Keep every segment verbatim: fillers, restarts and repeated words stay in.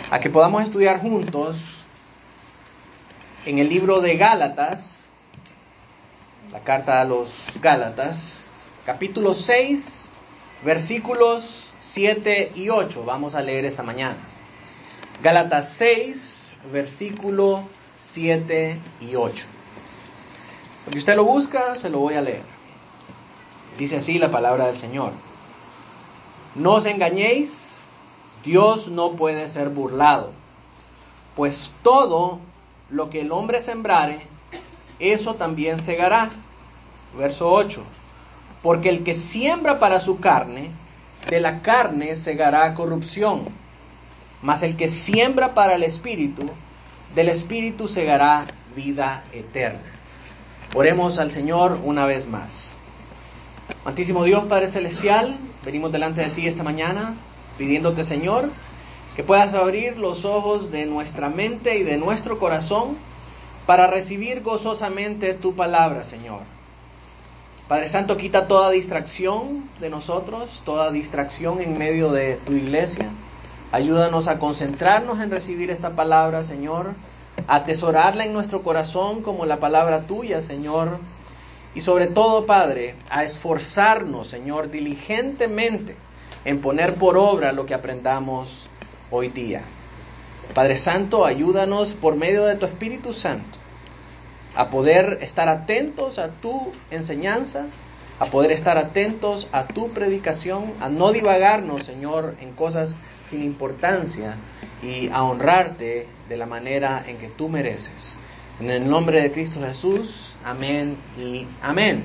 a que podamos estudiar juntos en el libro de Gálatas, la carta a los Gálatas, capítulo seis, versículos siete y ocho. Vamos a leer esta mañana. Gálatas seis, versículo siete y ocho. Porque usted lo busca, se lo voy a leer. Dice así la palabra del Señor: No os engañéis, Dios no puede ser burlado, pues todo lo que el hombre sembrare, eso también segará. Verso ocho. Porque el que siembra para su carne, de la carne segará corrupción, mas el que siembra para el Espíritu, del Espíritu segará vida eterna. Oremos al Señor una vez más. Amantísimo Dios, Padre Celestial, venimos delante de ti esta mañana, pidiéndote, Señor, que puedas abrir los ojos de nuestra mente y de nuestro corazón para recibir gozosamente tu palabra, Señor. Padre Santo, quita toda distracción de nosotros, toda distracción en medio de tu iglesia. Ayúdanos a concentrarnos en recibir esta palabra, Señor, a atesorarla en nuestro corazón como la palabra tuya, Señor. Y sobre todo, Padre, a esforzarnos, Señor, diligentemente en poner por obra lo que aprendamos hoy día. Padre Santo, ayúdanos por medio de tu Espíritu Santo a poder estar atentos a tu enseñanza, a poder estar atentos a tu predicación, a no divagarnos, Señor, en cosas sin importancia y a honrarte de la manera en que tú mereces. En el nombre de Cristo Jesús, amén y amén.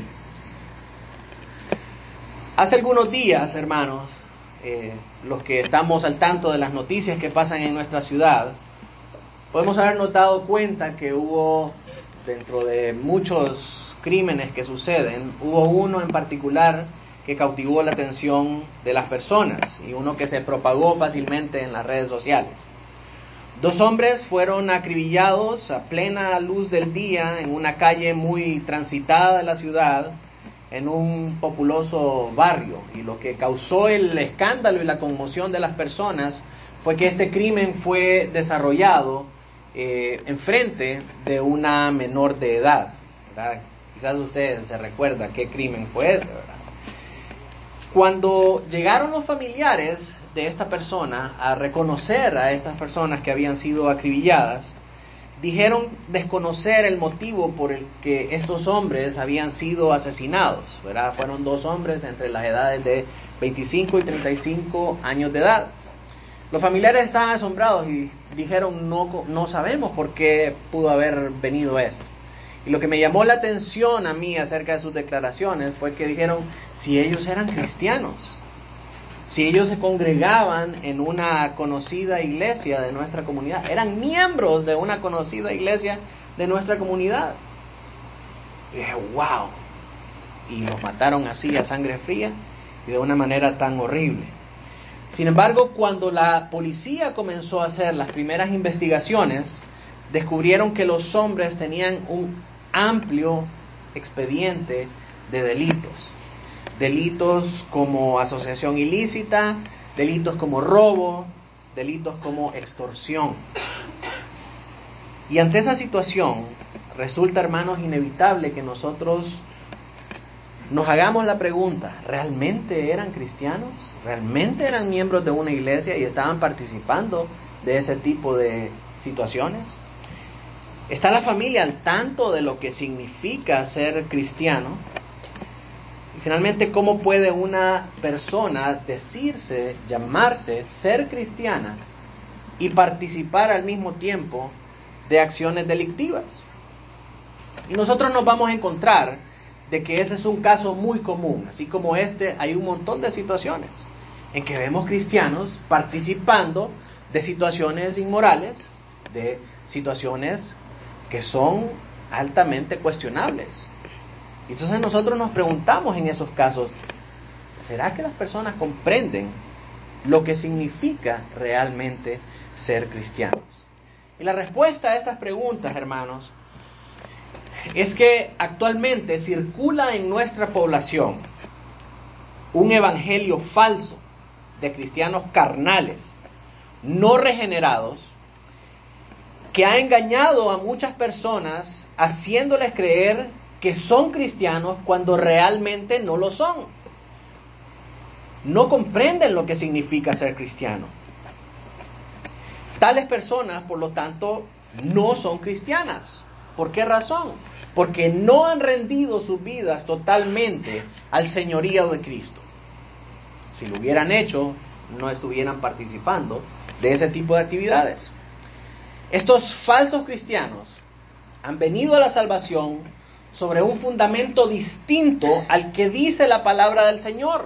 Hace algunos días, hermanos, eh, los que estamos al tanto de las noticias que pasan en nuestra ciudad, podemos haber notado cuenta que hubo, dentro de muchos crímenes que suceden, hubo uno en particular que cautivó la atención de las personas y uno que se propagó fácilmente en las redes sociales. Dos hombres fueron acribillados a plena luz del día en una calle muy transitada de la ciudad, en un populoso barrio. Y lo que causó el escándalo y la conmoción de las personas fue que este crimen fue desarrollado eh, enfrente de una menor de edad, ¿verdad? Quizás usted se recuerda qué crimen fue ese, ¿verdad? Cuando llegaron los familiares de esta persona a reconocer a estas personas que habían sido acribilladas, dijeron desconocer el motivo por el que estos hombres habían sido asesinados, ¿verdad? Fueron dos hombres entre las edades de veinticinco y treinta y cinco años de edad. Los familiares estaban asombrados y dijeron, no, no sabemos por qué pudo haber venido esto. Y lo que me llamó la atención a mí acerca de sus declaraciones fue que dijeron, si ellos eran cristianos, si ellos se congregaban en una conocida iglesia de nuestra comunidad, eran miembros de una conocida iglesia de nuestra comunidad. Y dije, wow, y los mataron así a sangre fría y de una manera tan horrible. Sin embargo, cuando la policía comenzó a hacer las primeras investigaciones, descubrieron que los hombres tenían un amplio expediente de delitos. Delitos como asociación ilícita, delitos como robo, delitos como extorsión. Y ante esa situación, resulta, hermanos, inevitable que nosotros nos hagamos la pregunta, ¿realmente eran cristianos? ¿Realmente eran miembros de una iglesia y estaban participando de ese tipo de situaciones? ¿Está la familia al tanto de lo que significa ser cristiano? Y finalmente, ¿cómo puede una persona decirse, llamarse, ser cristiana y participar al mismo tiempo de acciones delictivas? Y nosotros nos vamos a encontrar de que ese es un caso muy común. Así como este, hay un montón de situaciones en que vemos cristianos participando de situaciones inmorales, de situaciones que son altamente cuestionables. Entonces nosotros nos preguntamos en esos casos, ¿será que las personas comprenden lo que significa realmente ser cristianos? Y la respuesta a estas preguntas, hermanos, es que actualmente circula en nuestra población un evangelio falso de cristianos carnales, no regenerados, que ha engañado a muchas personas haciéndoles creer que son cristianos cuando realmente no lo son. No comprenden lo que significa ser cristiano. Tales personas, por lo tanto, no son cristianas. ¿Por qué razón? Porque no han rendido sus vidas totalmente al señorío de Cristo. Si lo hubieran hecho, no estuvieran participando de ese tipo de actividades. Estos falsos cristianos han venido a la salvación sobre un fundamento distinto al que dice la palabra del Señor.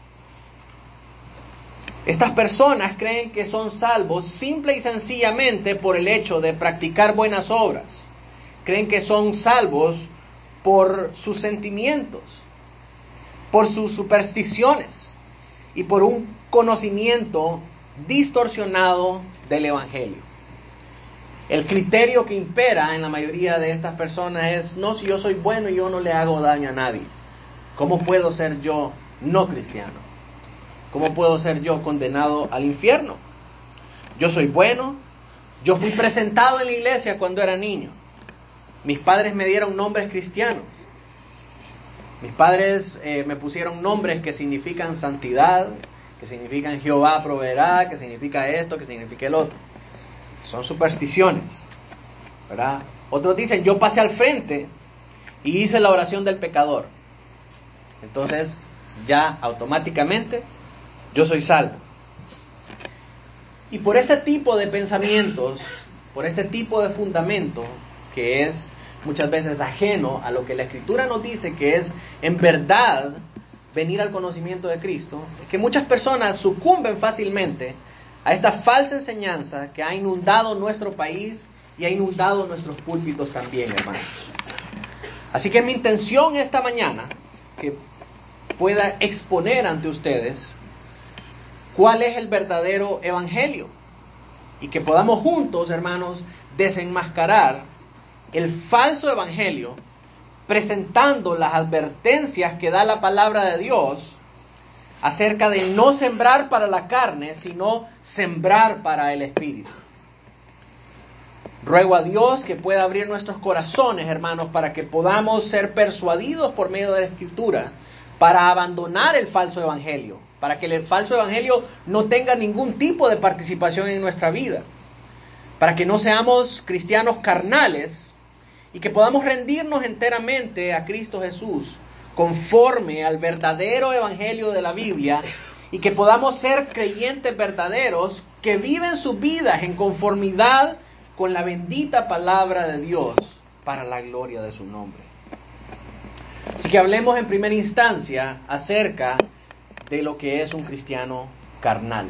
Estas personas creen que son salvos simple y sencillamente por el hecho de practicar buenas obras. Creen que son salvos por sus sentimientos, por sus supersticiones y por un conocimiento distorsionado del Evangelio. El criterio que impera en la mayoría de estas personas es: no, si yo soy bueno y yo no le hago daño a nadie, ¿cómo puedo ser yo no cristiano? ¿Cómo puedo ser yo condenado al infierno? Yo soy bueno, yo fui presentado en la iglesia cuando era niño. Mis padres me dieron nombres cristianos. Mis padres eh, me pusieron nombres que significan santidad, que significan Jehová proveerá, que significa esto, que significa el otro. Son supersticiones, ¿verdad? Otros dicen: yo pasé al frente y hice la oración del pecador. Entonces, ya automáticamente yo soy salvo. Y por ese tipo de pensamientos, por este tipo de fundamento, que es muchas veces ajeno a lo que la Escritura nos dice que es en verdad venir al conocimiento de Cristo, es que muchas personas sucumben fácilmente a esta falsa enseñanza que ha inundado nuestro país y ha inundado nuestros púlpitos también, hermanos. Así que mi intención esta mañana, que pueda exponer ante ustedes cuál es el verdadero evangelio y que podamos juntos, hermanos, desenmascarar el falso evangelio, presentando las advertencias que da la palabra de Dios acerca de no sembrar para la carne, sino sembrar para el Espíritu. Ruego a Dios que pueda abrir nuestros corazones, hermanos, para que podamos ser persuadidos por medio de la Escritura para abandonar el falso evangelio, para que el falso evangelio no tenga ningún tipo de participación en nuestra vida, para que no seamos cristianos carnales y que podamos rendirnos enteramente a Cristo Jesús conforme al verdadero evangelio de la Biblia, y que podamos ser creyentes verdaderos que viven sus vidas en conformidad con la bendita palabra de Dios para la gloria de su nombre. Así que hablemos en primera instancia acerca de lo que es un cristiano carnal.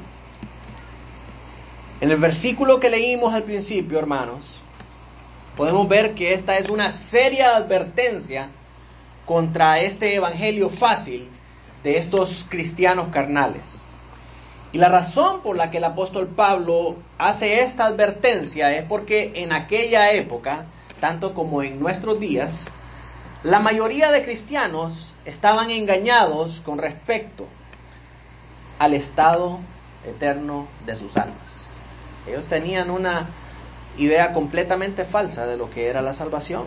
En el versículo que leímos al principio, hermanos, podemos ver que esta es una seria advertencia contra este evangelio fácil de estos cristianos carnales. Y la razón por la que el apóstol Pablo hace esta advertencia es porque en aquella época, tanto como en nuestros días, la mayoría de cristianos estaban engañados con respecto al estado eterno de sus almas. Ellos tenían una idea completamente falsa de lo que era la salvación.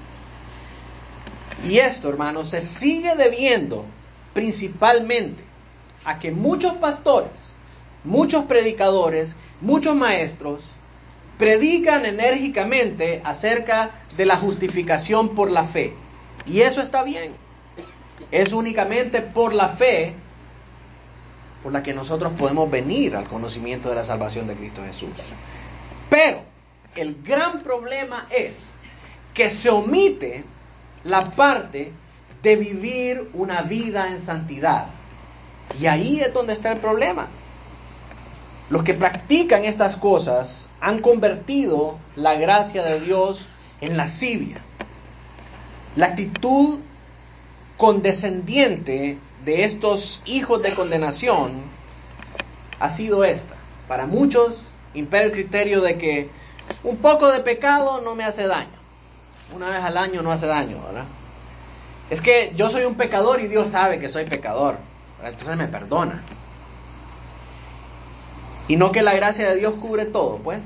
Y esto, hermanos, se sigue debiendo principalmente a que muchos pastores, muchos predicadores, muchos maestros predican enérgicamente acerca de la justificación por la fe. Y eso está bien. Es únicamente por la fe por la que nosotros podemos venir al conocimiento de la salvación de Cristo Jesús. Pero el gran problema es que se omite la parte de vivir una vida en santidad. Y ahí es donde está el problema. Los que practican estas cosas han convertido la gracia de Dios en lascivia. La actitud condescendiente de estos hijos de condenación ha sido esta. Para muchos impera el criterio de que un poco de pecado no me hace daño. Una vez al año no hace daño, ¿verdad? Es que yo soy un pecador y Dios sabe que soy pecador, ¿verdad? Entonces me perdona. Y no que la gracia de Dios cubre todo, pues.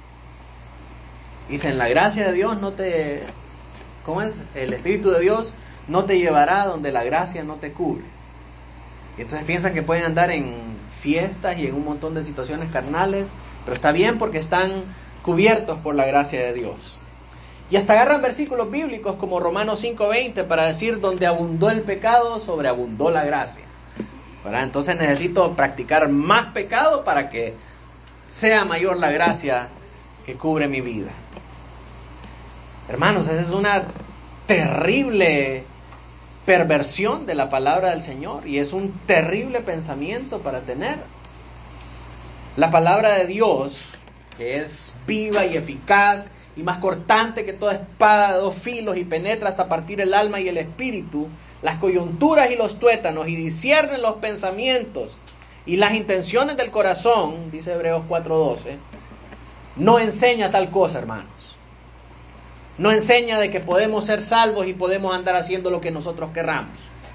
Dicen, la gracia de Dios no te... ¿Cómo es? El Espíritu de Dios no te llevará donde la gracia no te cubre. Y entonces piensan que pueden andar en fiestas y en un montón de situaciones carnales, pero está bien porque están cubiertos por la gracia de Dios. Y hasta agarran versículos bíblicos como Romanos cinco veinte para decir, donde abundó el pecado, sobreabundó la gracia. ¿Verdad? Entonces necesito practicar más pecado para que sea mayor la gracia que cubre mi vida. Hermanos, esa es una terrible perversión de la palabra del Señor y es un terrible pensamiento para tener. La palabra de Dios, que es viva y eficaz y más cortante que toda espada de dos filos y penetra hasta partir el alma y el espíritu, las coyunturas y los tuétanos, y discierne los pensamientos y las intenciones del corazón, dice Hebreos cuatro doce, no enseña tal cosa, hermanos. No enseña de que podemos ser salvos y podemos andar haciendo lo que nosotros querramos.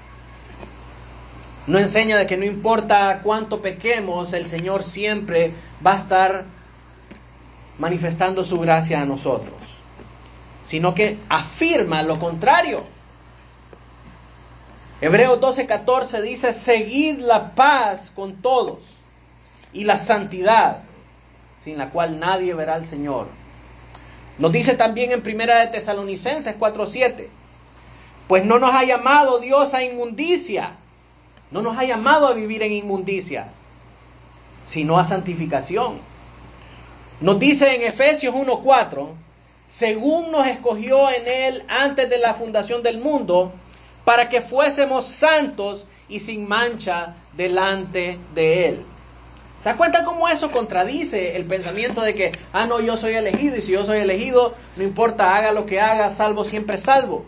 No enseña de que no importa cuánto pequemos, el Señor siempre va a estar manifestando su gracia a nosotros. Sino que afirma lo contrario. Hebreos doce catorce dice, seguid la paz con todos y la santidad, sin la cual nadie verá al Señor. Nos dice también en Primera de Tesalonicenses cuatro siete, pues no nos ha llamado Dios a inmundicia, no nos ha llamado a vivir en inmundicia, sino a santificación. Nos dice en Efesios uno cuatro, según nos escogió en Él antes de la fundación del mundo, para que fuésemos santos y sin mancha delante de Él. ¿Se da cuenta cómo eso contradice el pensamiento de que, ah, no, yo soy elegido, y si yo soy elegido, no importa, haga lo que haga, salvo siempre salvo?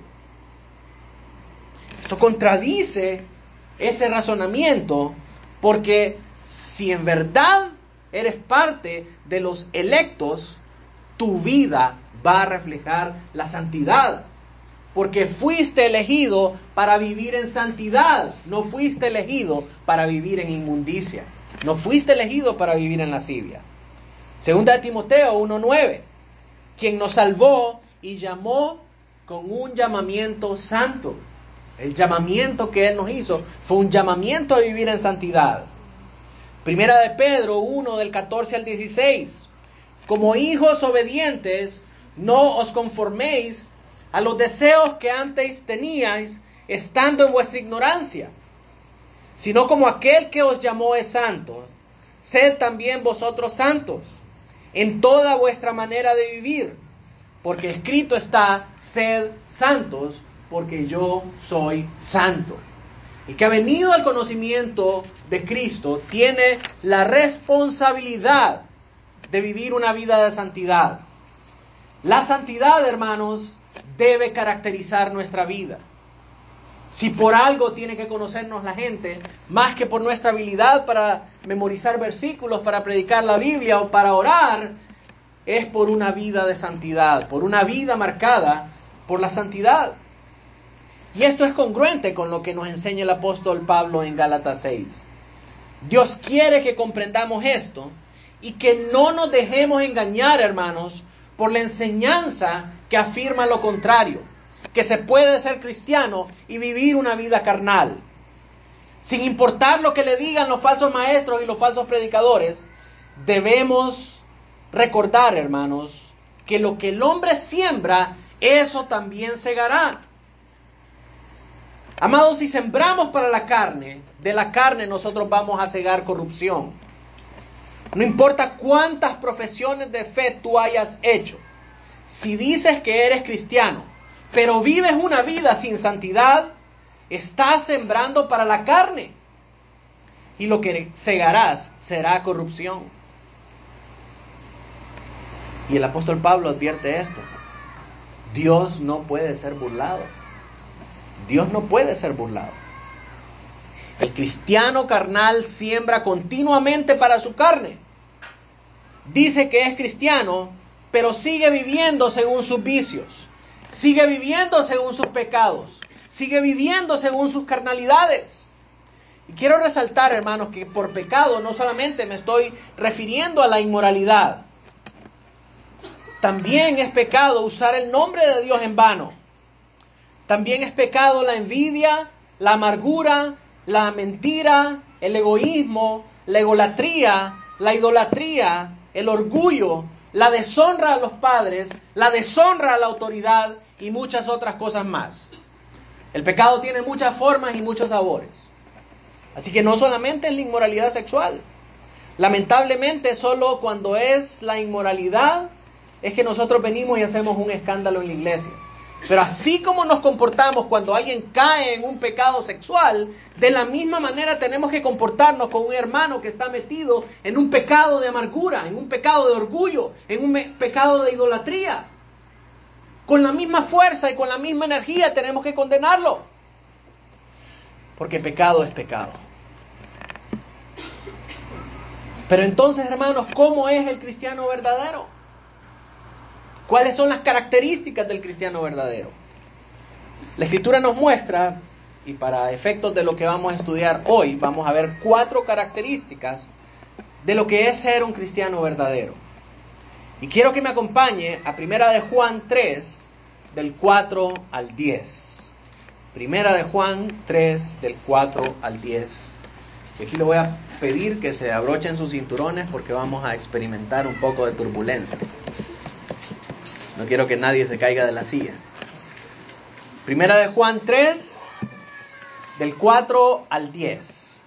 Esto contradice ese razonamiento, porque si en verdad eres parte de los electos, tu vida va a reflejar la santidad. Porque fuiste elegido para vivir en santidad, no fuiste elegido para vivir en inmundicia. No fuiste elegido para vivir en lascivia. Segunda de Timoteo uno nueve, quien nos salvó y llamó con un llamamiento santo. El llamamiento que Él nos hizo fue un llamamiento a vivir en santidad. Primera de Pedro uno del catorce al dieciséis, como hijos obedientes, no os conforméis a los deseos que antes teníais, estando en vuestra ignorancia, sino como aquel que os llamó es santo, sed también vosotros santos, en toda vuestra manera de vivir, porque escrito está, sed santos, porque yo soy santo. El que ha venido al conocimiento de Cristo tiene la responsabilidad de vivir una vida de santidad. La santidad, hermanos, debe caracterizar nuestra vida. Si por algo tiene que conocernos la gente, más que por nuestra habilidad para memorizar versículos, para predicar la Biblia o para orar, es por una vida de santidad, por una vida marcada por la santidad. Y esto es congruente con lo que nos enseña el apóstol Pablo en Gálatas seis. Dios quiere que comprendamos esto y que no nos dejemos engañar, hermanos, por la enseñanza que afirma lo contrario, que se puede ser cristiano y vivir una vida carnal. Sin importar lo que le digan los falsos maestros y los falsos predicadores, debemos recordar, hermanos, que lo que el hombre siembra, eso también segará. Amados, si sembramos para la carne, de la carne nosotros vamos a segar corrupción. No importa cuántas profesiones de fe tú hayas hecho, si dices que eres cristiano, pero vives una vida sin santidad, estás sembrando para la carne. Y lo que segarás será corrupción. Y el apóstol Pablo advierte esto. Dios no puede ser burlado. Dios no puede ser burlado. El cristiano carnal siembra continuamente para su carne. Dice que es cristiano, pero sigue viviendo según sus vicios. Sigue viviendo según sus pecados. Sigue viviendo según sus carnalidades. Y quiero resaltar, hermanos, que por pecado no solamente me estoy refiriendo a la inmoralidad. También es pecado usar el nombre de Dios en vano. También es pecado la envidia, la amargura, la mentira, el egoísmo, la egolatría, la idolatría, el orgullo, la deshonra a los padres, la deshonra a la autoridad y muchas otras cosas más. El pecado tiene muchas formas y muchos sabores. Así que no solamente es la inmoralidad sexual. Lamentablemente, solo cuando es la inmoralidad es que nosotros venimos y hacemos un escándalo en la iglesia. Pero así como nos comportamos cuando alguien cae en un pecado sexual, de la misma manera tenemos que comportarnos con un hermano que está metido en un pecado de amargura, en un pecado de orgullo, en un me- pecado de idolatría. Con la misma fuerza y con la misma energía tenemos que condenarlo. Porque pecado es pecado. Pero entonces, hermanos, ¿cómo es el cristiano verdadero? ¿Cuáles son las características del cristiano verdadero? La Escritura nos muestra, y para efectos de lo que vamos a estudiar hoy, vamos a ver cuatro características de lo que es ser un cristiano verdadero. Y quiero que me acompañe a Primera de Juan tres, del cuatro al diez. Primera de Juan tres, del cuatro al diez. Y aquí le voy a pedir que se abrochen sus cinturones porque vamos a experimentar un poco de turbulencia. No quiero que nadie se caiga de la silla. Primera de Juan tres, del cuatro al diez.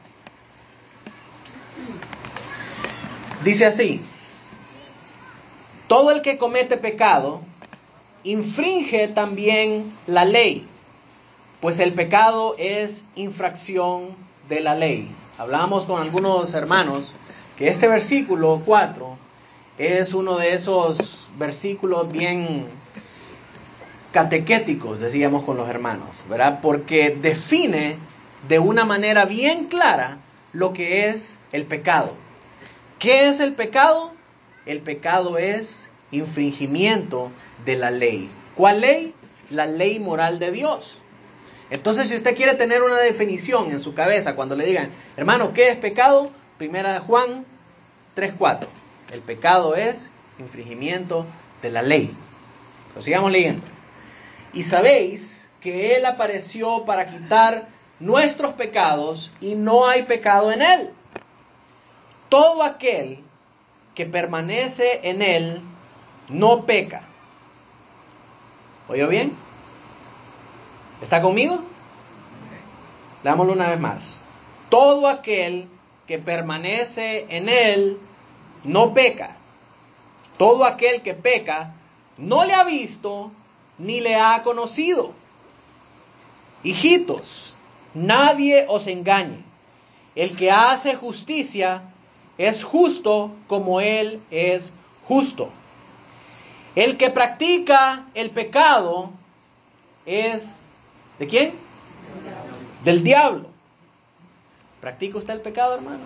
Dice así: todo el que comete pecado infringe también la ley, pues el pecado es infracción de la ley. Hablábamos con algunos hermanos que este versículo cuatro es uno de esos versículos bien catequéticos, decíamos con los hermanos, ¿verdad? Porque define de una manera bien clara lo que es el pecado. ¿Qué es el pecado? El pecado es infringimiento de la ley. ¿Cuál ley? La ley moral de Dios. Entonces, si usted quiere tener una definición en su cabeza cuando le digan, hermano, ¿qué es pecado? Primera de Juan tres cuatro. El pecado es infringimiento de la ley. Lo sigamos leyendo. Y sabéis que Él apareció para quitar nuestros pecados y no hay pecado en Él. Todo aquel que permanece en Él no peca. ¿Oyó bien? ¿Está conmigo? Leámoslo una vez más. Todo aquel que permanece en Él no peca. Todo aquel que peca no le ha visto ni le ha conocido. Hijitos, nadie os engañe. El que hace justicia es justo como Él es justo. El que practica el pecado es... ¿de quién? Del diablo. ¿Practica usted el pecado, hermano?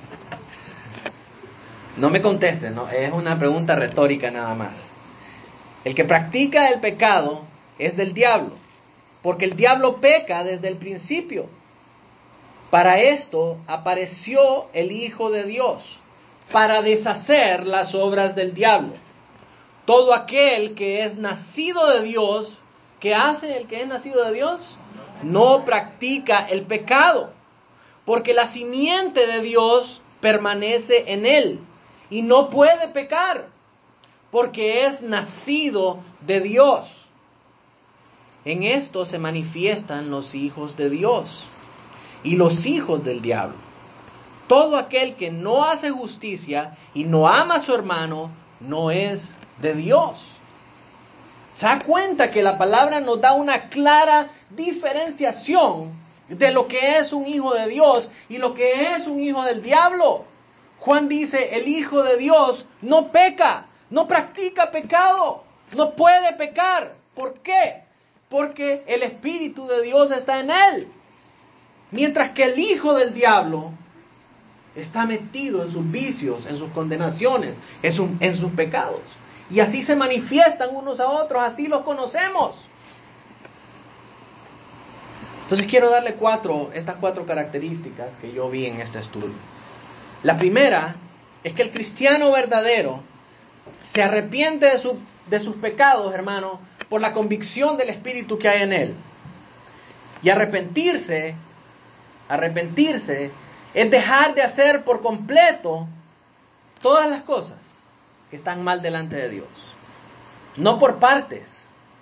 No me conteste, no, es una pregunta retórica nada más. El que practica el pecado es del diablo, porque el diablo peca desde el principio. Para esto apareció el Hijo de Dios, para deshacer las obras del diablo. Todo aquel que es nacido de Dios, ¿qué hace el que es nacido de Dios? No practica el pecado, porque la simiente de Dios permanece en él y no puede pecar, porque es nacido de Dios. En esto se manifiestan los hijos de Dios y los hijos del diablo. Todo aquel que no hace justicia y no ama a su hermano no es de Dios. ¿Se da cuenta que la palabra nos da una clara diferenciación de lo que es un hijo de Dios y lo que es un hijo del diablo? Juan dice, el Hijo de Dios no peca, no practica pecado, no puede pecar. ¿Por qué? Porque el Espíritu de Dios está en él. Mientras que el hijo del diablo está metido en sus vicios, en sus condenaciones, en, su, en sus pecados. Y así se manifiestan unos a otros, así los conocemos. Entonces quiero darle cuatro, estas cuatro características que yo vi en este estudio. La primera es que el cristiano verdadero se arrepiente de, su, de sus pecados, hermano, por la convicción del Espíritu que hay en él. Y arrepentirse, arrepentirse es dejar de hacer por completo todas las cosas que están mal delante de Dios. No por partes.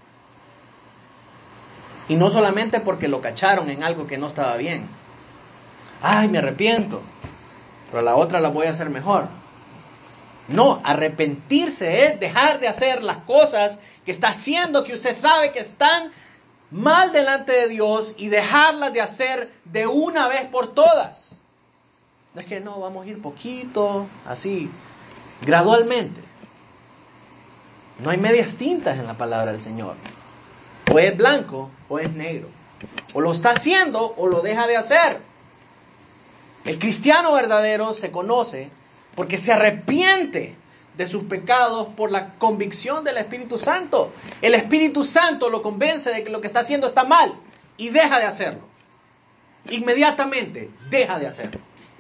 Y no solamente porque lo cacharon en algo que no estaba bien. Ay, me arrepiento, pero la otra la voy a hacer mejor. No, arrepentirse es dejar de hacer las cosas que está haciendo, que usted sabe que están mal delante de Dios, y dejarlas de hacer de una vez por todas. No es que no, vamos a ir poquito, así, gradualmente. No hay medias tintas en la palabra del Señor. O es blanco o es negro. O lo está haciendo o lo deja de hacer. El cristiano verdadero se conoce porque se arrepiente de sus pecados por la convicción del Espíritu Santo. El Espíritu Santo lo convence de que lo que está haciendo está mal y deja de hacerlo. Inmediatamente deja de hacerlo.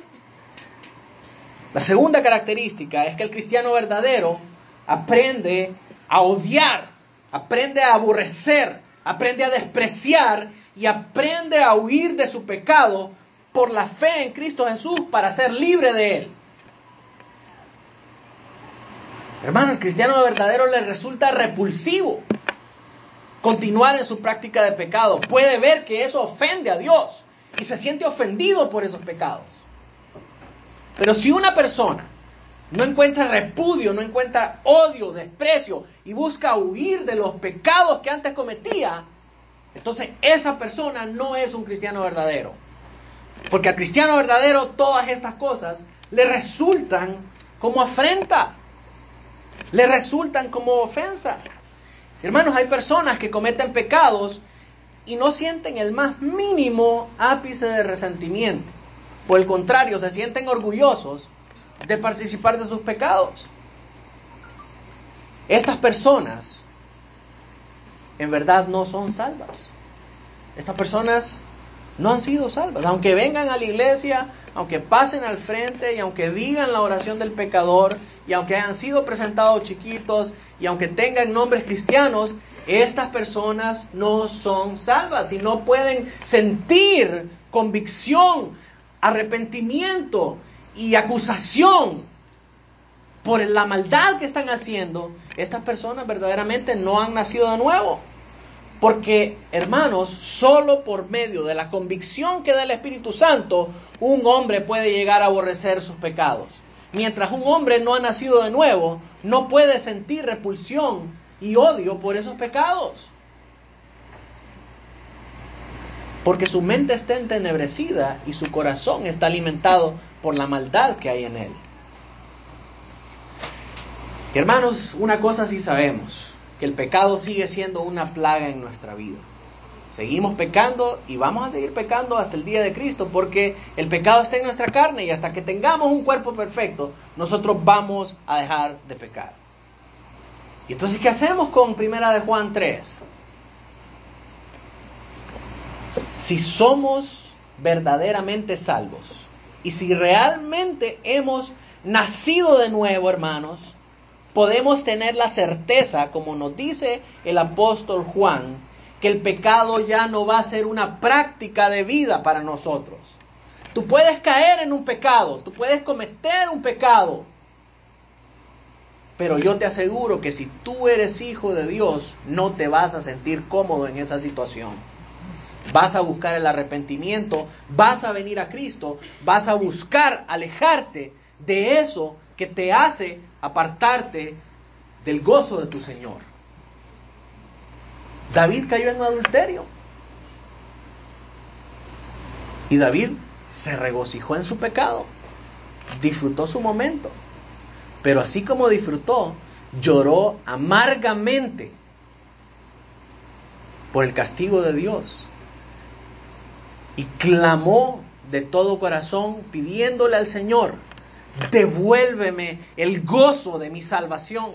La segunda característica es que el cristiano verdadero aprende a odiar, aprende a aborrecer, aprende a despreciar y aprende a huir de su pecado por la fe en Cristo Jesús para ser libre de él. Hermano, al cristiano verdadero le resulta repulsivo continuar en su práctica de pecado. Puede ver que eso ofende a Dios y se siente ofendido por esos pecados. Pero si una persona no encuentra repudio, no encuentra odio, desprecio y busca huir de los pecados que antes cometía, entonces esa persona no es un cristiano verdadero. Porque al cristiano verdadero todas estas cosas le resultan como afrenta, le resultan como ofensa. Hermanos, hay personas que cometen pecados y no sienten el más mínimo ápice de resentimiento. Por el contrario, se sienten orgullosos de participar de sus pecados. Estas personas en verdad no son salvas. Estas personas no han sido salvas. Aunque vengan a la iglesia, aunque pasen al frente y aunque digan la oración del pecador y aunque hayan sido presentados chiquitos y aunque tengan nombres cristianos, estas personas no son salvas y no pueden sentir convicción, arrepentimiento y acusación por la maldad que están haciendo. Estas personas verdaderamente no han nacido de nuevo. Porque, hermanos, solo por medio de la convicción que da el Espíritu Santo, un hombre puede llegar a aborrecer sus pecados. Mientras un hombre no ha nacido de nuevo, no puede sentir repulsión y odio por esos pecados. Porque su mente está entenebrecida y su corazón está alimentado por la maldad que hay en él. Hermanos, una cosa sí sabemos, que el pecado sigue siendo una plaga en nuestra vida. Seguimos pecando y vamos a seguir pecando hasta el día de Cristo, porque el pecado está en nuestra carne y hasta que tengamos un cuerpo perfecto, nosotros vamos a dejar de pecar. Y entonces, ¿qué hacemos con Primera de Juan tres? Si somos verdaderamente salvos y si realmente hemos nacido de nuevo, hermanos, podemos tener la certeza, como nos dice el apóstol Juan, que el pecado ya no va a ser una práctica de vida para nosotros. Tú puedes caer en un pecado, tú puedes cometer un pecado, pero yo te aseguro que si tú eres hijo de Dios, no te vas a sentir cómodo en esa situación. Vas a buscar el arrepentimiento, vas a venir a Cristo, vas a buscar alejarte de eso que te hace apartarte del gozo de tu Señor. David cayó en adulterio y David se regocijó en su pecado, disfrutó su momento, pero así como disfrutó, lloró amargamente por el castigo de Dios y clamó de todo corazón pidiéndole al Señor: devuélveme el gozo de mi salvación.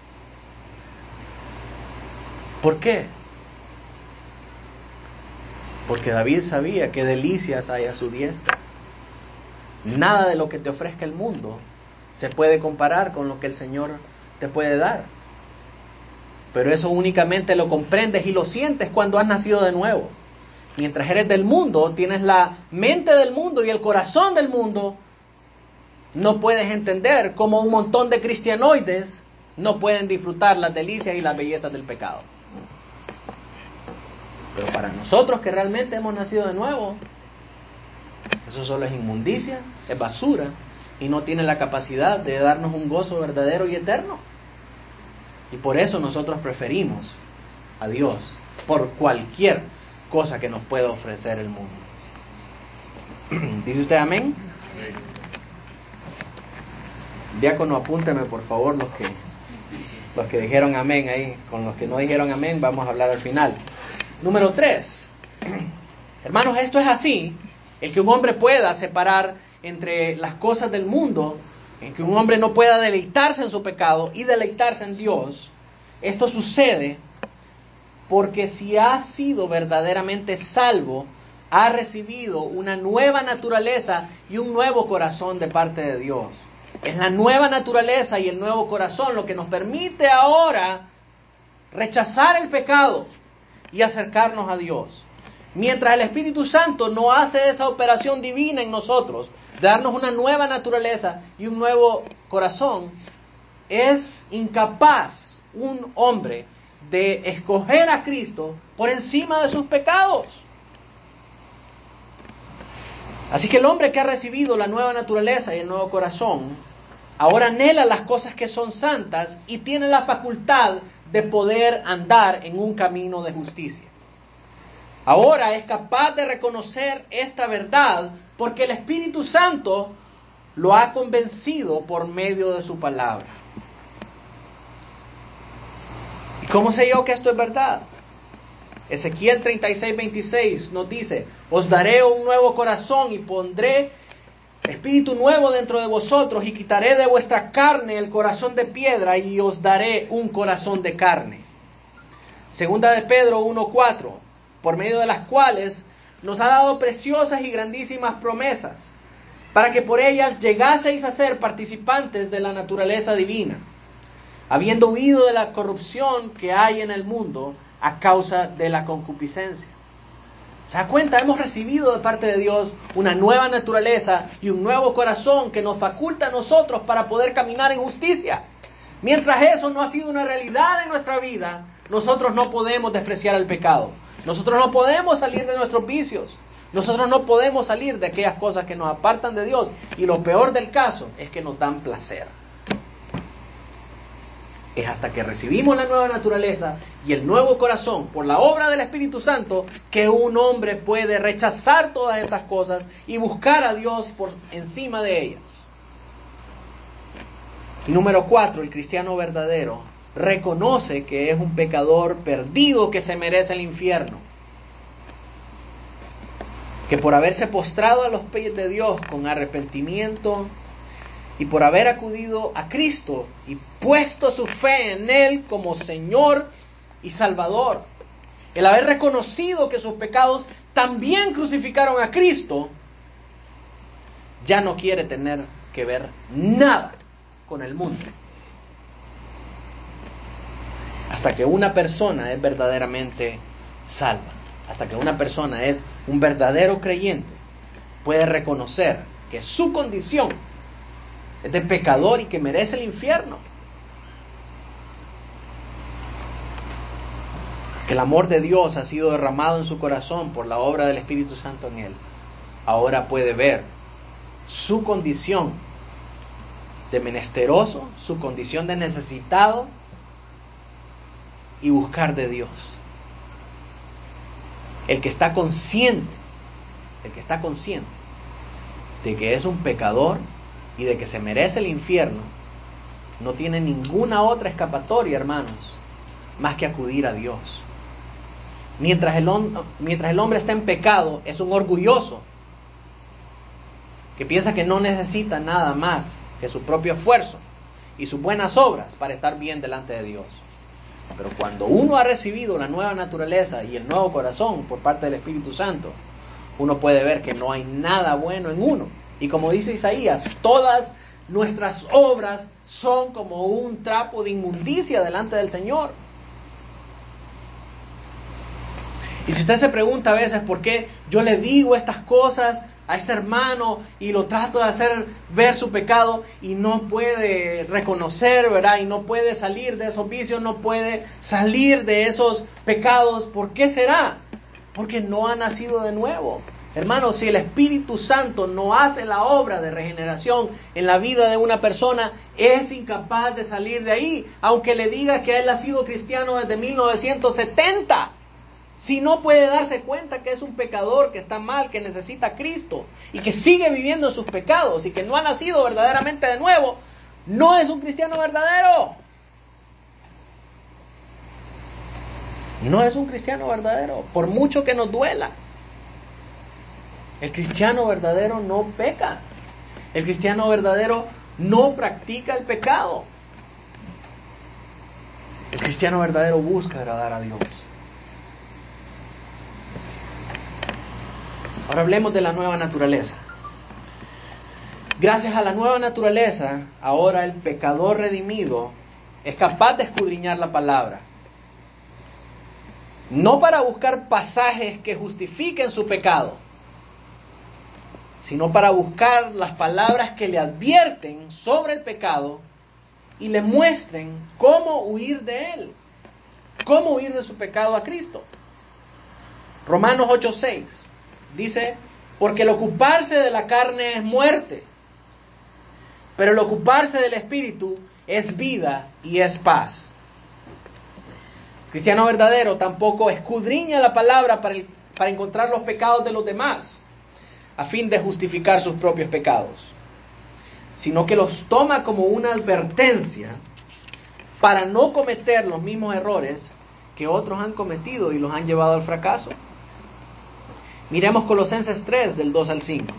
¿Por qué? Porque David sabía que delicias hay a su diestra. Nada de lo que te ofrezca el mundo se puede comparar con lo que el Señor te puede dar. Pero eso únicamente lo comprendes y lo sientes cuando has nacido de nuevo. Mientras eres del mundo, tienes la mente del mundo y el corazón del mundo, no puedes entender cómo un montón de cristianoides no pueden disfrutar las delicias y las bellezas del pecado. Pero para nosotros que realmente hemos nacido de nuevo, eso solo es inmundicia, es basura y no tiene la capacidad de darnos un gozo verdadero y eterno. Y por eso nosotros preferimos a Dios por cualquier cosa que nos pueda ofrecer el mundo. ¿Dice usted amén? Diácono, apúnteme por favor los que, los que dijeron amén ahí. Con los que no dijeron amén vamos a hablar al final. Número tres. Hermanos, esto es así. El que un hombre pueda separar entre las cosas del mundo, en que un hombre no pueda deleitarse en su pecado y deleitarse en Dios, esto sucede porque si ha sido verdaderamente salvo, ha recibido una nueva naturaleza y un nuevo corazón de parte de Dios. Es la nueva naturaleza y el nuevo corazón lo que nos permite ahora rechazar el pecado y acercarnos a Dios. Mientras el Espíritu Santo no hace esa operación divina en nosotros, de darnos una nueva naturaleza y un nuevo corazón, es incapaz un hombre de escoger a Cristo por encima de sus pecados. Así que el hombre que ha recibido la nueva naturaleza y el nuevo corazón, ahora anhela las cosas que son santas y tiene la facultad de poder andar en un camino de justicia. Ahora es capaz de reconocer esta verdad porque el Espíritu Santo lo ha convencido por medio de su palabra. ¿Y cómo sé yo que esto es verdad? Ezequiel treinta y seis, veintiséis nos dice: os daré un nuevo corazón y pondré espíritu nuevo dentro de vosotros y quitaré de vuestra carne el corazón de piedra y os daré un corazón de carne. Segunda de Pedro uno cuatro, por medio de las cuales nos ha dado preciosas y grandísimas promesas, para que por ellas llegaseis a ser participantes de la naturaleza divina, habiendo huido de la corrupción que hay en el mundo a causa de la concupiscencia. ¿Se da cuenta? Hemos recibido de parte de Dios una nueva naturaleza y un nuevo corazón que nos faculta a nosotros para poder caminar en justicia. Mientras eso no ha sido una realidad en nuestra vida, nosotros no podemos despreciar el pecado. Nosotros no podemos salir de nuestros vicios. Nosotros no podemos salir de aquellas cosas que nos apartan de Dios. Y lo peor del caso es que nos dan placer. Es hasta que recibimos la nueva naturaleza y el nuevo corazón por la obra del Espíritu Santo que un hombre puede rechazar todas estas cosas y buscar a Dios por encima de ellas. Y número cuatro, el cristiano verdadero reconoce que es un pecador perdido que se merece el infierno. Que por haberse postrado a los pies de Dios con arrepentimiento y por haber acudido a Cristo y puesto su fe en Él como Señor y Salvador, el haber reconocido que sus pecados también crucificaron a Cristo, ya no quiere tener que ver nada con el mundo. Hasta que una persona es verdaderamente salva, hasta que una persona es un verdadero creyente, puede reconocer que su condición es de pecador y que merece el infierno. Que el amor de Dios ha sido derramado en su corazón por la obra del Espíritu Santo en él. Ahora puede ver su condición de menesteroso, su condición de necesitado y buscar de Dios. El que está consciente, el que está consciente de que es un pecador y de que se merece el infierno, no tiene ninguna otra escapatoria, hermanos, más que acudir a Dios. Mientras el, mientras el hombre está en pecado, es un orgulloso que piensa que no necesita nada más que su propio esfuerzo y sus buenas obras para estar bien delante de Dios. Pero cuando uno ha recibido la nueva naturaleza y el nuevo corazón por parte del Espíritu Santo, uno puede ver que no hay nada bueno en uno. Y como dice Isaías, todas nuestras obras son como un trapo de inmundicia delante del Señor. Y si usted se pregunta a veces por qué yo le digo estas cosas a este hermano y lo trato de hacer ver su pecado y no puede reconocer, ¿verdad? Y no puede salir de esos vicios, no puede salir de esos pecados, ¿por qué será? Porque no ha nacido de nuevo. Hermanos, si el Espíritu Santo no hace la obra de regeneración en la vida de una persona, es incapaz de salir de ahí, aunque le diga que él ha sido cristiano desde mil novecientos setenta. Si no puede darse cuenta que es un pecador, que está mal, que necesita a Cristo y que sigue viviendo sus pecados y que no ha nacido verdaderamente de nuevo, no es un cristiano verdadero. No es un cristiano verdadero, por mucho que nos duela. El cristiano verdadero no peca. El cristiano verdadero no practica el pecado. El cristiano verdadero busca agradar a Dios. Ahora hablemos de la nueva naturaleza. Gracias a la nueva naturaleza, ahora el pecador redimido es capaz de escudriñar la palabra. No para buscar pasajes que justifiquen su pecado, sino para buscar las palabras que le advierten sobre el pecado y le muestren cómo huir de él, cómo huir de su pecado a Cristo. Romanos ocho seis dice, porque el ocuparse de la carne es muerte, pero el ocuparse del Espíritu es vida y es paz. Cristiano verdadero tampoco escudriña la palabra para, el, para encontrar los pecados de los demás, a fin de justificar sus propios pecados, sino que los toma como una advertencia para no cometer los mismos errores que otros han cometido y los han llevado al fracaso. Miremos Colosenses tres, del dos al cinco.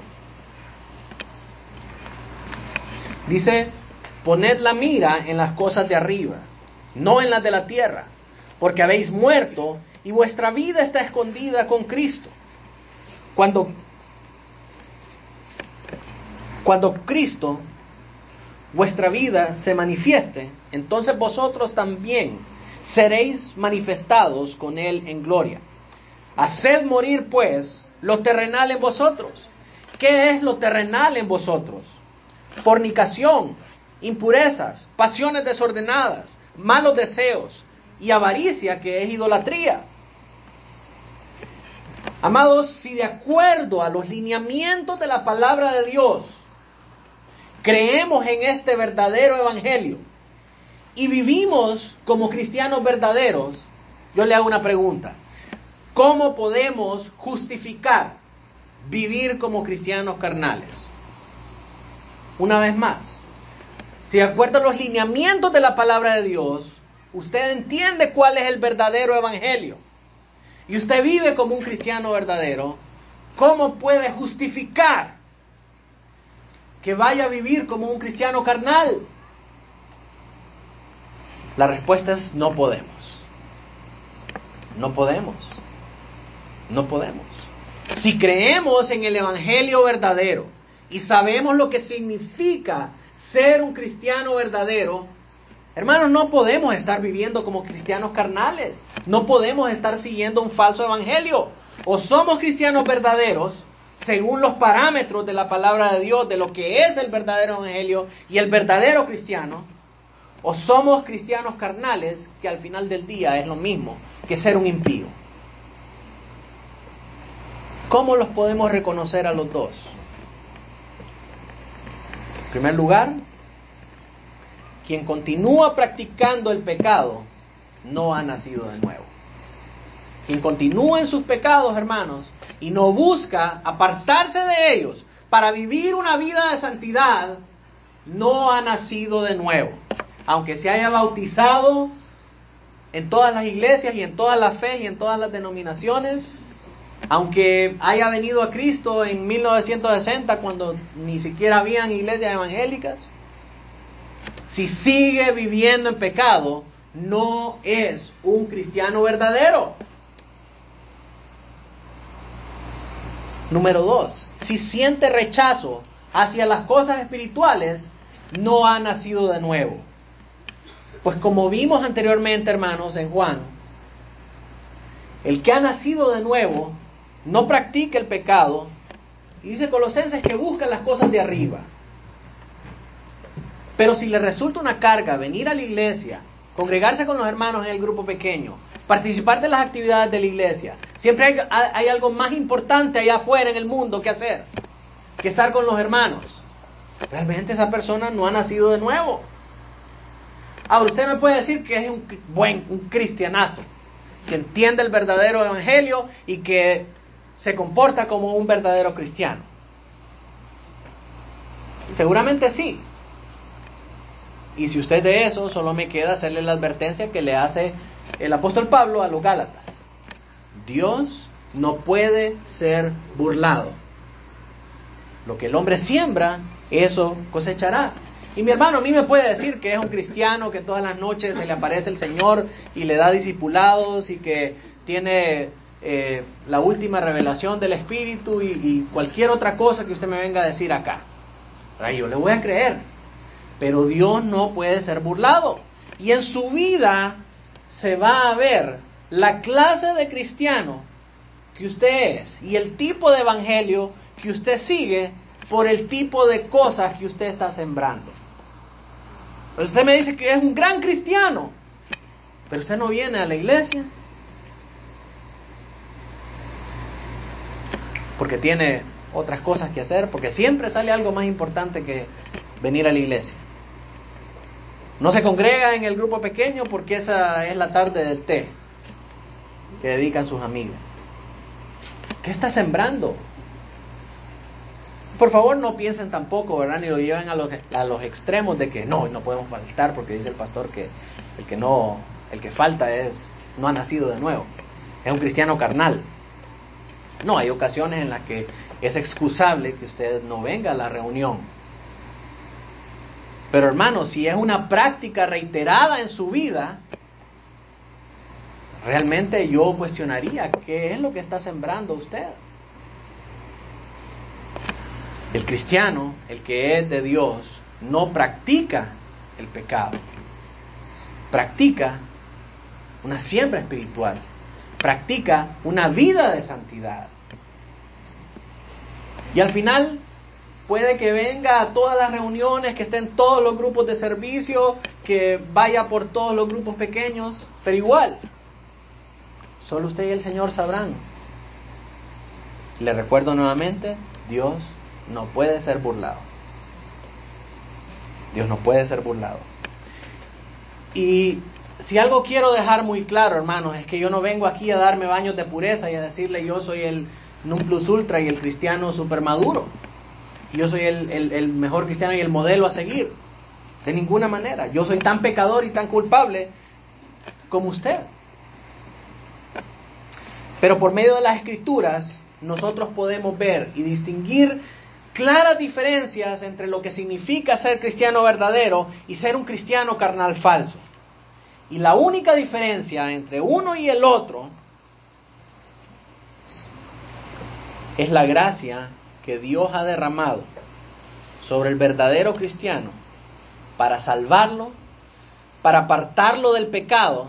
Dice, poned la mira en las cosas de arriba, no en las de la tierra, porque habéis muerto y vuestra vida está escondida con Cristo. Cuando, cuando Cristo, vuestra vida, se manifieste, entonces vosotros también seréis manifestados con Él en gloria. Haced morir, pues, lo terrenal en vosotros. ¿Qué es lo terrenal en vosotros? Fornicación, impurezas, pasiones desordenadas, malos deseos y avaricia, que es idolatría. Amados, si de acuerdo a los lineamientos de la palabra de Dios creemos en este verdadero evangelio y vivimos como cristianos verdaderos, yo le hago una pregunta. ¿Cómo podemos justificar vivir como cristianos carnales? Una vez más, si de acuerdo a los lineamientos de la palabra de Dios, usted entiende cuál es el verdadero evangelio y usted vive como un cristiano verdadero, ¿cómo puede justificar que vaya a vivir como un cristiano carnal? La respuesta es no podemos. No podemos. No podemos. Si creemos en el evangelio verdadero y sabemos lo que significa ser un cristiano verdadero, hermanos, no podemos estar viviendo como cristianos carnales. No podemos estar siguiendo un falso evangelio. O somos cristianos verdaderos según los parámetros de la palabra de Dios, de lo que es el verdadero evangelio y el verdadero cristiano, o somos cristianos carnales, que al final del día es lo mismo que ser un impío. ¿Cómo los podemos reconocer a los dos? En primer lugar, quien continúa practicando el pecado no ha nacido de nuevo. Quien continúa en sus pecados, hermanos, y no busca apartarse de ellos para vivir una vida de santidad, no ha nacido de nuevo. Aunque se haya bautizado en todas las iglesias y en todas las fe y en todas las denominaciones, aunque haya venido a Cristo en mil novecientos sesenta cuando ni siquiera habían iglesias evangélicas, si sigue viviendo en pecado, no es un cristiano verdadero. Número dos, si siente rechazo hacia las cosas espirituales, no ha nacido de nuevo. Pues como vimos anteriormente, hermanos, en Juan, el que ha nacido de nuevo no practica el pecado, y dice Colosenses que busca las cosas de arriba. Pero si le resulta una carga venir a la iglesia, congregarse con los hermanos en el grupo pequeño, participar de las actividades de la iglesia, siempre hay, hay algo más importante allá afuera en el mundo que hacer, que estar con los hermanos. Realmente esa persona no ha nacido de nuevo. Ahora usted me puede decir que es un buen, un cristianazo, que entiende el verdadero evangelio y que se comporta como un verdadero cristiano. Seguramente sí. Y si usted de eso, solo me queda hacerle la advertencia que le hace el apóstol Pablo a los Gálatas. Dios no puede ser burlado. Lo que el hombre siembra, eso cosechará. Y mi hermano a mí me puede decir que es un cristiano, que todas las noches se le aparece el Señor y le da discipulados y que tiene eh, la última revelación del Espíritu y, y cualquier otra cosa que usted me venga a decir acá. Ay, yo le voy a creer. Pero Dios no puede ser burlado. Y en su vida se va a ver la clase de cristiano que usted es y el tipo de evangelio que usted sigue por el tipo de cosas que usted está sembrando. Pero usted me dice que es un gran cristiano, pero usted no viene a la iglesia porque tiene otras cosas que hacer, porque siempre sale algo más importante que venir a la iglesia. No se congrega en el grupo pequeño porque esa es la tarde del té que dedican sus amigas. ¿Qué está sembrando? Por favor, no piensen tampoco, ¿verdad? Ni lo lleven a los, a los extremos de que no, no podemos faltar porque dice el pastor que el que no, el que falta es, no ha nacido de nuevo. Es un cristiano carnal. No, hay ocasiones en las que es excusable que usted no venga a la reunión. Pero hermano, si es una práctica reiterada en su vida, realmente yo cuestionaría qué es lo que está sembrando usted. El cristiano, el que es de Dios, no practica el pecado. Practica una siembra espiritual. Practica una vida de santidad. Y al final puede que venga a todas las reuniones, que esté en todos los grupos de servicio, que vaya por todos los grupos pequeños, pero igual, solo usted y el Señor sabrán. Le recuerdo nuevamente, Dios no puede ser burlado. Dios no puede ser burlado. Y si algo quiero dejar muy claro, hermanos, es que yo no vengo aquí a darme baños de pureza y a decirle yo soy el non plus ultra y el cristiano super maduro. Yo soy el, el, el mejor cristiano y el modelo a seguir. De ninguna manera. Yo soy tan pecador y tan culpable como usted. Pero por medio de las Escrituras, nosotros podemos ver y distinguir claras diferencias entre lo que significa ser cristiano verdadero y ser un cristiano carnal falso. Y la única diferencia entre uno y el otro es la gracia que Dios ha derramado sobre el verdadero cristiano para salvarlo, para apartarlo del pecado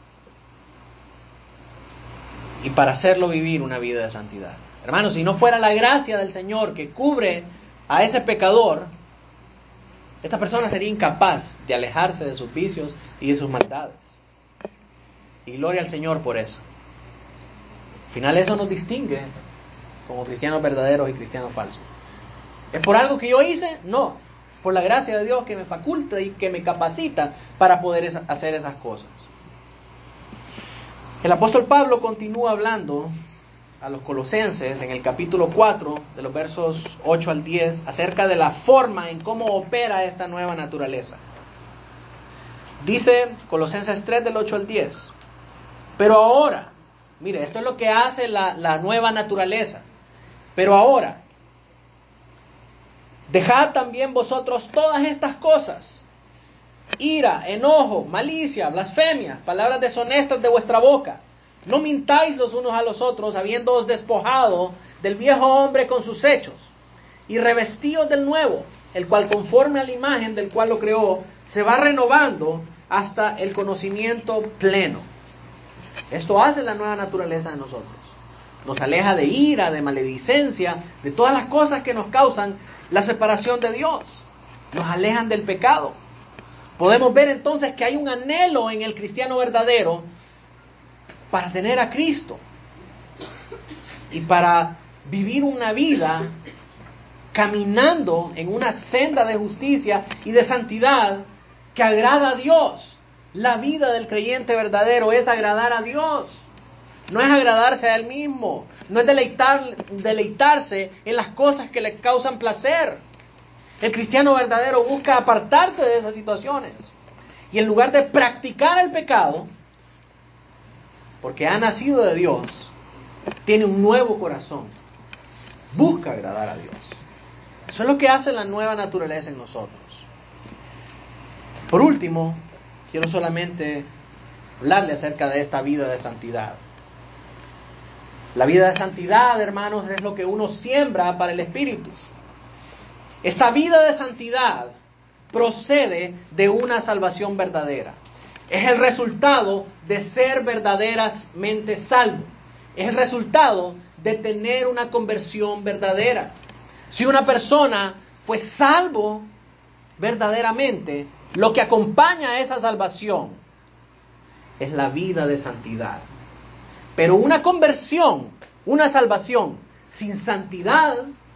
y para hacerlo vivir una vida de santidad. Hermanos, si no fuera la gracia del Señor que cubre a ese pecador, esta persona sería incapaz de alejarse de sus vicios y de sus maldades. Y gloria al Señor por eso. Al final eso nos distingue como cristianos verdaderos y cristianos falsos. ¿Es por algo que yo hice? No. Por la gracia de Dios que me faculta y que me capacita para poder hacer esas cosas. El apóstol Pablo continúa hablando a los colosenses en el capítulo cuatro, de los versos ocho al diez, acerca de la forma en cómo opera esta nueva naturaleza. Dice Colosenses tres, del ocho al diez. Pero ahora, mire, esto es lo que hace la, la nueva naturaleza. Pero ahora, dejad también vosotros todas estas cosas: ira, enojo, malicia, blasfemia, palabras deshonestas de vuestra boca. No mintáis los unos a los otros, habiéndoos despojado del viejo hombre con sus hechos, y revestíos del nuevo, el cual conforme a la imagen del cual lo creó, se va renovando hasta el conocimiento pleno. Esto hace la nueva naturaleza de nosotros. Nos aleja de ira, de maledicencia, de todas las cosas que nos causan la separación de Dios. Nos alejan del pecado. Podemos ver entonces que hay un anhelo en el cristiano verdadero para tener a Cristo y para vivir una vida caminando en una senda de justicia y de santidad que agrada a Dios. La vida del creyente verdadero es agradar a Dios. No es agradarse a Él mismo. No es deleitar, deleitarse en las cosas que le causan placer. El cristiano verdadero busca apartarse de esas situaciones. Y en lugar de practicar el pecado, porque ha nacido de Dios, tiene un nuevo corazón. Busca agradar a Dios. Eso es lo que hace la nueva naturaleza en nosotros. Por último, quiero solamente hablarle acerca de esta vida de santidad. La vida de santidad, hermanos, es lo que uno siembra para el Espíritu. Esta vida de santidad procede de una salvación verdadera. Es el resultado de ser verdaderamente salvo. Es el resultado de tener una conversión verdadera. Si una persona fue salvo verdaderamente, lo que acompaña a esa salvación es la vida de santidad. Pero una conversión, una salvación sin santidad,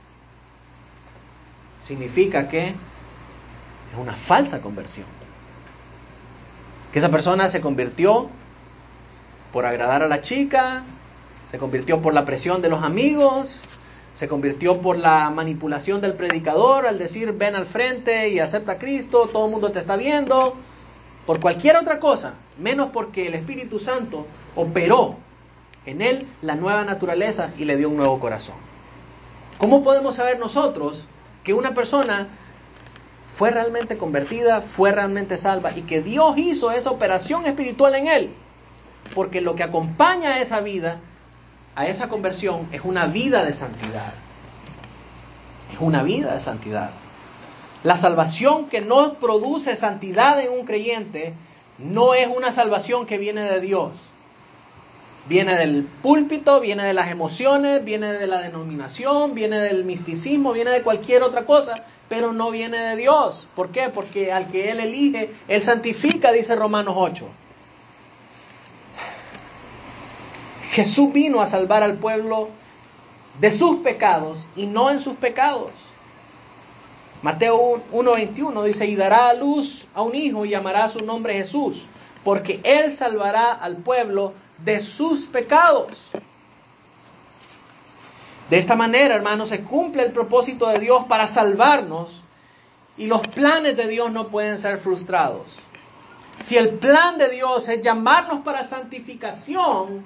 significa que es una falsa conversión. Que esa persona se convirtió por agradar a la chica, se convirtió por la presión de los amigos, se convirtió por la manipulación del predicador al decir ven al frente y acepta a Cristo, todo el mundo te está viendo, por cualquier otra cosa, menos porque el Espíritu Santo operó en él la nueva naturaleza y le dio un nuevo corazón. ¿Cómo podemos saber nosotros que una persona fue realmente convertida, fue realmente salva y que Dios hizo esa operación espiritual en él? Porque lo que acompaña a esa vida, a esa conversión, es una vida de santidad. Es una vida de santidad. La salvación que no produce santidad en un creyente no es una salvación que viene de Dios. Viene del púlpito, viene de las emociones, viene de la denominación, viene del misticismo, viene de cualquier otra cosa, pero no viene de Dios. ¿Por qué? Porque al que Él elige, Él santifica, dice Romanos ocho. Jesús vino a salvar al pueblo de sus pecados y no en sus pecados. Mateo uno veintiuno dice, y dará a luz a un hijo y llamará su nombre Jesús, porque Él salvará al pueblo de sus pecados. De esta manera, hermanos, se cumple el propósito de Dios para salvarnos y los planes de Dios no pueden ser frustrados. Si el plan de Dios es llamarnos para santificación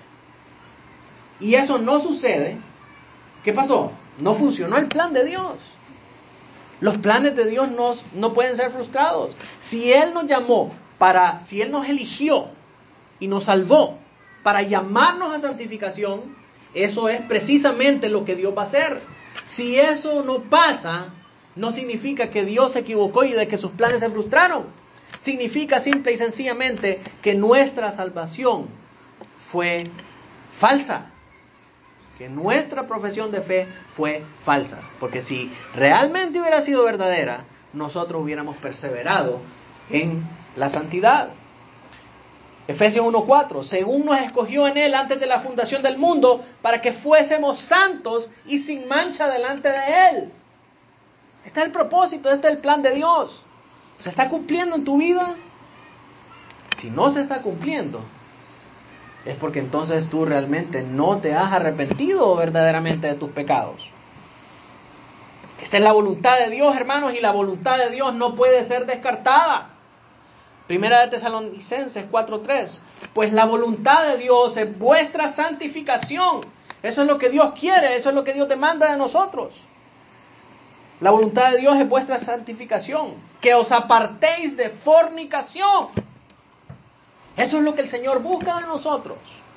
y eso no sucede, ¿qué pasó? No funcionó el plan de Dios. Los planes de Dios no, no pueden ser frustrados. Si Él nos llamó para, si Él nos eligió y nos salvó para llamarnos a santificación, eso es precisamente lo que Dios va a hacer. Si eso no pasa, no significa que Dios se equivocó y de que sus planes se frustraron. Significa simple y sencillamente que nuestra salvación fue falsa. Que nuestra profesión de fe fue falsa. Porque si realmente hubiera sido verdadera, nosotros hubiéramos perseverado en la santidad. Efesios uno cuatro, según nos escogió en Él antes de la fundación del mundo, para que fuésemos santos y sin mancha delante de Él. Este es el propósito, este es el plan de Dios. ¿Se está cumpliendo en tu vida? Si no se está cumpliendo, es porque entonces tú realmente no te has arrepentido verdaderamente de tus pecados. Esta es la voluntad de Dios, hermanos, y la voluntad de Dios no puede ser descartada. Primera de Tesalonicenses cuatro tres, pues la voluntad de Dios es vuestra santificación. Eso es lo que Dios quiere, eso es lo que Dios demanda de nosotros. La voluntad de Dios es vuestra santificación, que os apartéis de fornicación. Eso es lo que el Señor busca de nosotros.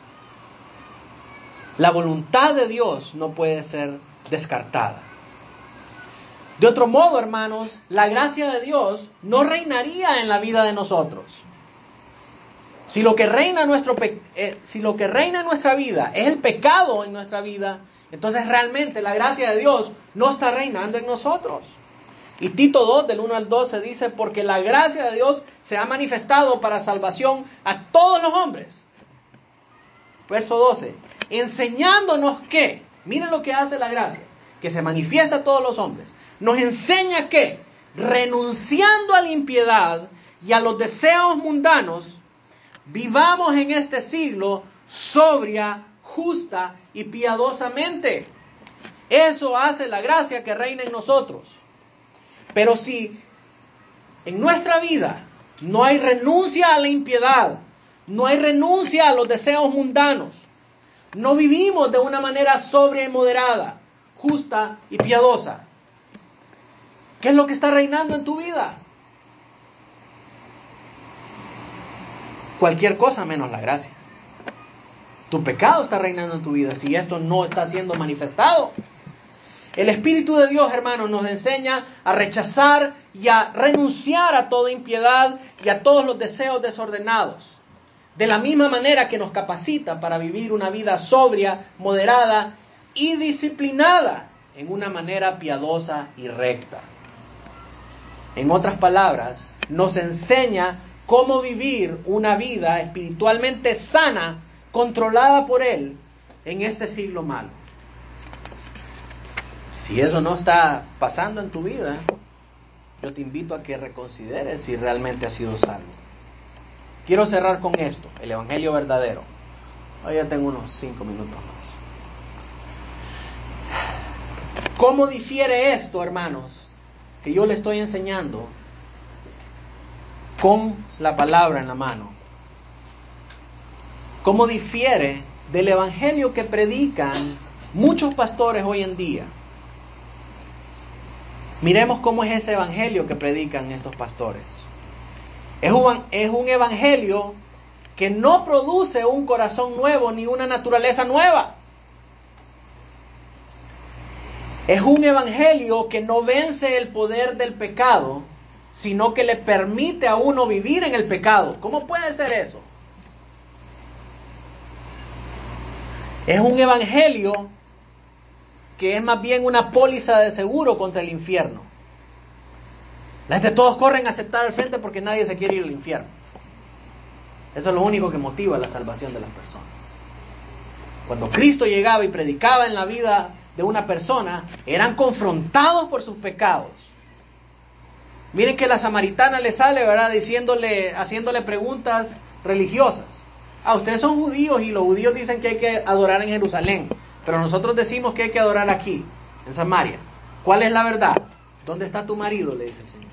La voluntad de Dios no puede ser descartada. De otro modo, hermanos, la gracia de Dios no reinaría en la vida de nosotros. Si lo que reina nuestro pe- eh, si lo que reina en nuestra vida es el pecado en nuestra vida, entonces realmente la gracia de Dios no está reinando en nosotros. Y Tito dos, del uno al doce, dice: porque la gracia de Dios se ha manifestado para salvación a todos los hombres. Verso doce, enseñándonos que, miren lo que hace la gracia, que se manifiesta a todos los hombres. Nos enseña que, renunciando a la impiedad y a los deseos mundanos, vivamos en este siglo sobria, justa y piadosamente. Eso hace la gracia que reina en nosotros. Pero si en nuestra vida no hay renuncia a la impiedad, no hay renuncia a los deseos mundanos, no vivimos de una manera sobria y moderada, justa y piadosa, ¿qué es lo que está reinando en tu vida? Cualquier cosa menos la gracia. Tu pecado está reinando en tu vida si esto no está siendo manifestado. El Espíritu de Dios, hermanos, nos enseña a rechazar y a renunciar a toda impiedad y a todos los deseos desordenados. De la misma manera que nos capacita para vivir una vida sobria, moderada y disciplinada en una manera piadosa y recta. En otras palabras, nos enseña cómo vivir una vida espiritualmente sana, controlada por Él en este siglo malo. Si eso no está pasando en tu vida, yo te invito a que reconsideres si realmente has sido salvo. Quiero cerrar con esto, el Evangelio verdadero. Hoy ya tengo unos cinco minutos más. ¿Cómo difiere esto, hermanos, que yo le estoy enseñando con la palabra en la mano? ¿Cómo difiere del Evangelio que predican muchos pastores hoy en día? Miremos cómo es ese evangelio que predican estos pastores. Es un, es un evangelio que no produce un corazón nuevo ni una naturaleza nueva. Es un evangelio que no vence el poder del pecado, sino que le permite a uno vivir en el pecado. ¿Cómo puede ser eso? Es un evangelio que es más bien una póliza de seguro contra el infierno. La gente, todos corren a aceptar al frente porque nadie se quiere ir al infierno. Eso es lo único que motiva la salvación de las personas. Cuando Cristo llegaba y predicaba en la vida de una persona, eran confrontados por sus pecados. Miren que la samaritana le sale, ¿verdad?, diciéndole, haciéndole preguntas religiosas. Ah, ustedes son judíos y los judíos dicen que hay que adorar en Jerusalén, pero nosotros decimos que hay que adorar aquí, en Samaria. ¿Cuál es la verdad? ¿Dónde está tu marido?, le dice el Señor.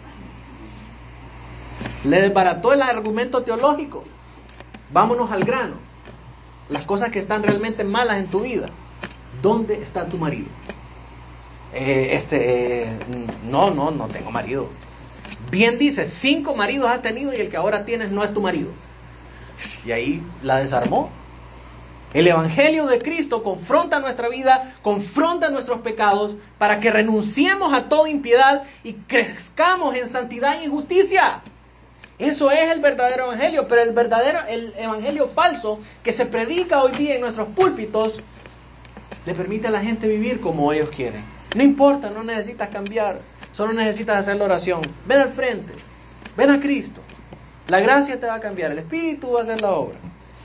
Le desbarató el argumento teológico. Vámonos al grano. Las cosas que están realmente malas en tu vida. ¿Dónde está tu marido? Eh, este, eh, no, no, no tengo marido. Bien dices, cinco maridos has tenido y el que ahora tienes no es tu marido. Y ahí la desarmó. El Evangelio de Cristo confronta nuestra vida, confronta nuestros pecados para que renunciemos a toda impiedad y crezcamos en santidad y justicia. Eso es el verdadero Evangelio, pero el verdadero, el Evangelio falso que se predica hoy día en nuestros púlpitos le permite a la gente vivir como ellos quieren. No importa, no necesitas cambiar, solo necesitas hacer la oración. Ven al frente, ven a Cristo. La gracia te va a cambiar, el Espíritu va a hacer la obra.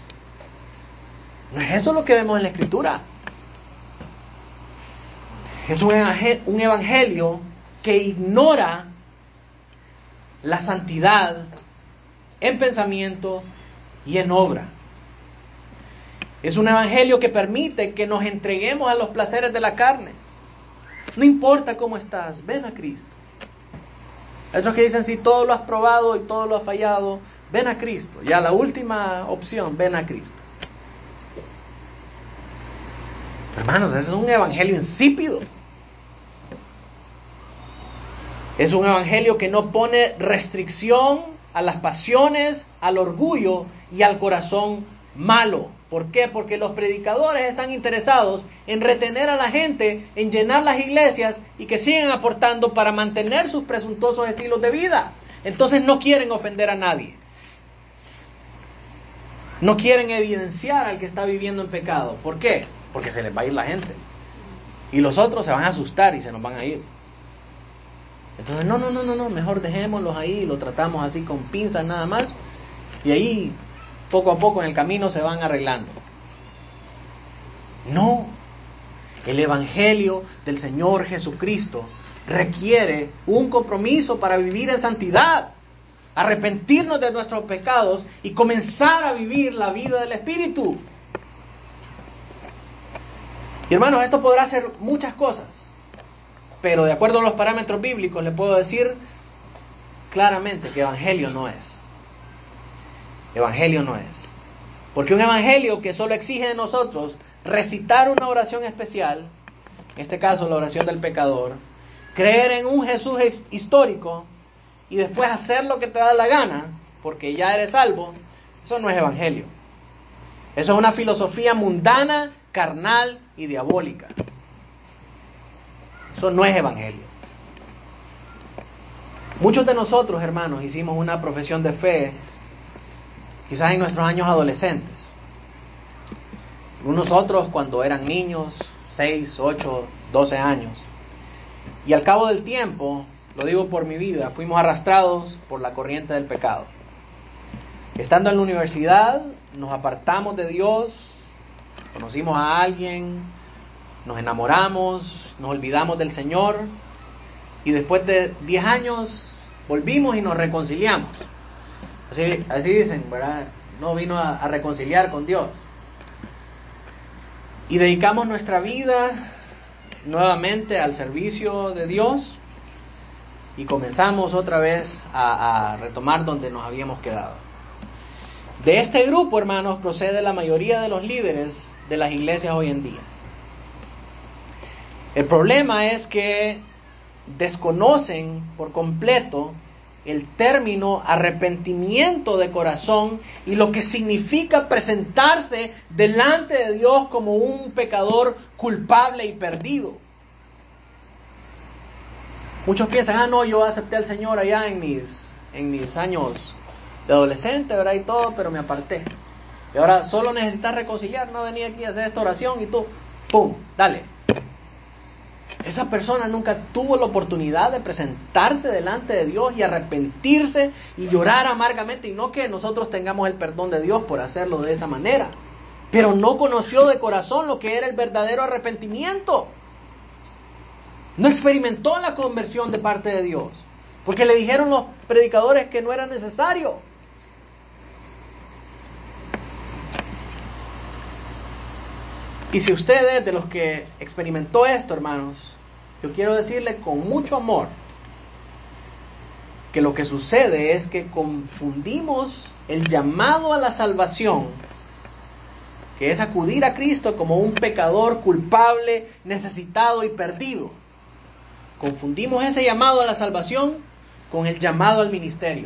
No es eso lo que vemos en la Escritura. Es un evangelio que ignora la santidad en pensamiento y en obra. Es un evangelio que permite que nos entreguemos a los placeres de la carne. No importa cómo estás, ven a Cristo. Hay otros que dicen, si todo lo has probado y todo lo has fallado, ven a Cristo. Ya la última opción, ven a Cristo. Hermanos, ese es un evangelio insípido. Es un evangelio que no pone restricción a las pasiones, al orgullo y al corazón malo. ¿Por qué? Porque los predicadores están interesados en retener a la gente, en llenar las iglesias y que sigan aportando para mantener sus presuntuosos estilos de vida. Entonces no quieren ofender a nadie. No quieren evidenciar al que está viviendo en pecado. ¿Por qué? Porque se les va a ir la gente. Y los otros se van a asustar y se nos van a ir. Entonces, no, no, no, no, no, mejor dejémoslos ahí, lo tratamos así con pinzas nada más. Y ahí, poco a poco en el camino se van arreglando. No. El Evangelio del Señor Jesucristo requiere un compromiso para vivir en santidad, arrepentirnos de nuestros pecados y comenzar a vivir la vida del Espíritu. Y hermanos, esto podrá ser muchas cosas, pero de acuerdo a los parámetros bíblicos le puedo decir claramente que evangelio no es. Evangelio no es. Porque un evangelio que solo exige de nosotros recitar una oración especial, en este caso la oración del pecador, creer en un Jesús histórico y después hacer lo que te da la gana, porque ya eres salvo, eso no es evangelio. Eso es una filosofía mundana, carnal y diabólica. Eso no es evangelio. Muchos de nosotros, hermanos, hicimos una profesión de fe, quizás en nuestros años adolescentes. Algunos otros cuando eran niños, seis, ocho, doce años. Y al cabo del tiempo, lo digo por mi vida, fuimos arrastrados por la corriente del pecado. Estando en la universidad, nos apartamos de Dios, conocimos a alguien, nos enamoramos, nos olvidamos del Señor y después de diez años volvimos y nos reconciliamos. Así, así dicen, ¿verdad? No vino a, a reconciliar con Dios. Y dedicamos nuestra vida nuevamente al servicio de Dios y comenzamos otra vez a, a retomar donde nos habíamos quedado. De este grupo, hermanos, procede la mayoría de los líderes de las iglesias hoy en día. El problema es que desconocen por completo el término arrepentimiento de corazón y lo que significa presentarse delante de Dios como un pecador culpable y perdido. Muchos piensan, ah no, yo acepté al Señor allá en mis, en mis años de adolescente, ¿verdad? Y todo, pero me aparté. Y ahora solo necesitas reconciliar, no venía aquí a hacer esta oración y tú, ¡pum!, dale. Esa persona nunca tuvo la oportunidad de presentarse delante de Dios y arrepentirse y llorar amargamente. Y no que nosotros tengamos el perdón de Dios por hacerlo de esa manera, pero no conoció de corazón lo que era el verdadero arrepentimiento. No experimentó la conversión de parte de Dios, porque le dijeron los predicadores que no era necesario. Y si usted es de los que experimentó esto, hermanos, yo quiero decirle con mucho amor que lo que sucede es que confundimos el llamado a la salvación, que es acudir a Cristo como un pecador culpable, necesitado y perdido. Confundimos ese llamado a la salvación con el llamado al ministerio.